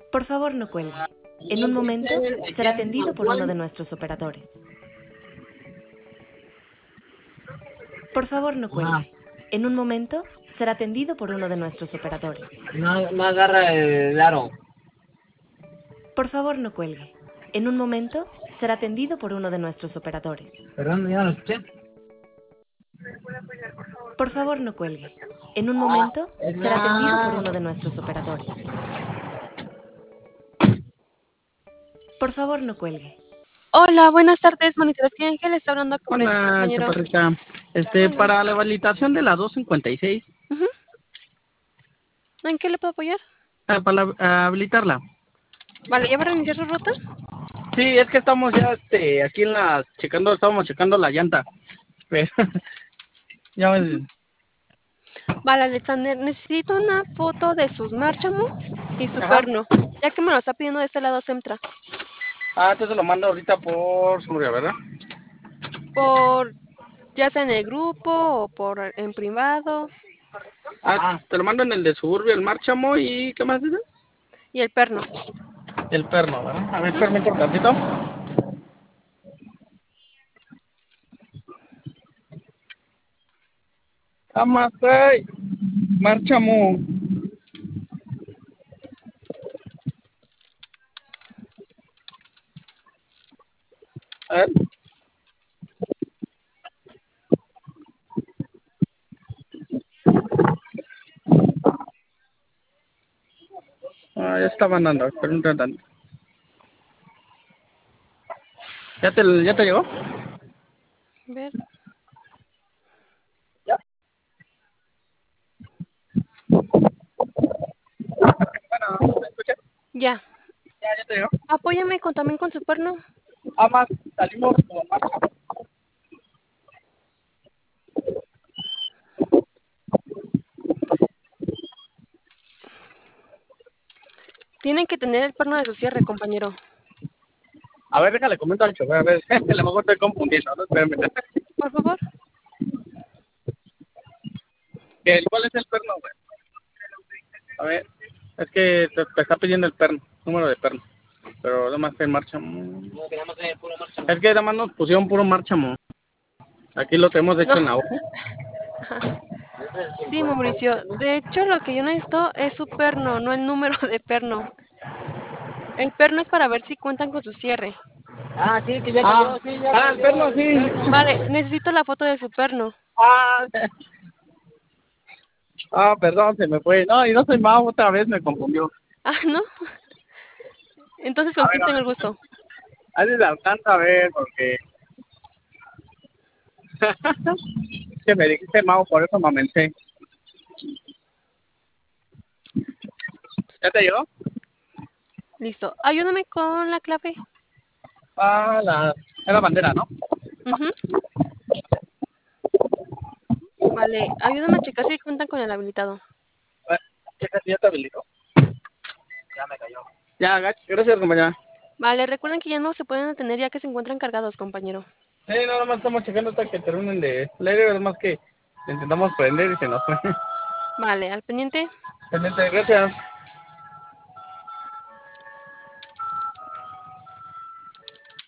Por favor, no cuelgue. En un momento será atendido por uno de nuestros operadores. Por favor, no cuelgue. En un momento será atendido por uno de nuestros operadores. No agarra el aro. Por favor, no cuelgue. En un momento será atendido por uno de nuestros operadores. Perdón, ya lo escuché. Por favor, no cuelgue. En un momento será atendido por uno de nuestros operadores. Por favor, no cuelgue. Hola, buenas tardes, monitores. ¿Qué Ángel está hablando con este Hola, compañero? chaparrita. Hola. Para la habilitación de la 256, ¿En qué le puedo apoyar? habilitarla. Vale, ¿ya va a reiniciar su ruta? Sí, es que estamos ya aquí estábamos checando la llanta. Pero, ya ves, Vale, Alexander, necesito una foto de sus Marchamo y su ajá. perno, ya que me lo está pidiendo de este lado Semtra. Entonces lo mando ahorita por Suria, ¿verdad? Por, ya sea en el grupo o por en privado. Te lo mando en el de Suburbia, el Márchamo y ¿qué más dices? Y el perno. El perno, ¿verdad? A ver, permítame un tantito. Amasai, Márchamo. A ver. Ya está mandando, permítame tantito. ¿Ya te llegó? A ver. Bueno, ¿me escuchas? Ya. Ya te llegó. Apóyame también con su perno. Salimos con Márchamo. Tienen que tener el perno de su cierre, compañero. A ver, déjale comento al chofer, a ver, a lo mejor estoy confundiendo, ¿no? Espérame. Por favor. ¿Cuál es el perno, güey? A ver, es que te está pidiendo el perno, número de perno, pero nada más que en marcha. Es que nada más nos pusieron puro Márchamo. Aquí lo tenemos No. hecho en la hoja. Sí, Mauricio. De hecho, lo que yo necesito es su perno, no el número de perno. El perno es para ver si cuentan con su cierre. Sí, que ya cayó, sí, ya cayó. El perno sí. Vale, necesito la foto de su perno. Ah, perdón, se me fue. No, y no soy Mau, otra vez me confundió. Ah, ¿no? Entonces, A ¿con ver, quién tengo el gusto? a ver si se alcanza a ver, porque es que me dijiste Mau, por eso me aumenté. ¿Ya te llegó? Listo. Ayúdame con la clave. Es la bandera, ¿no? Ujú. Vale, ayúdame a checar si cuentan con el habilitado. A ver, checa si ya te habilitó. Ya me cayó. Ya, gracias, compañera. Vale, recuerden que ya no se pueden detener ya que se encuentran cargados, compañero. Sí, nada más estamos checando hasta que terminen de leer, además que intentamos prender y se nos fue. Vale, al pendiente. Excelente, gracias.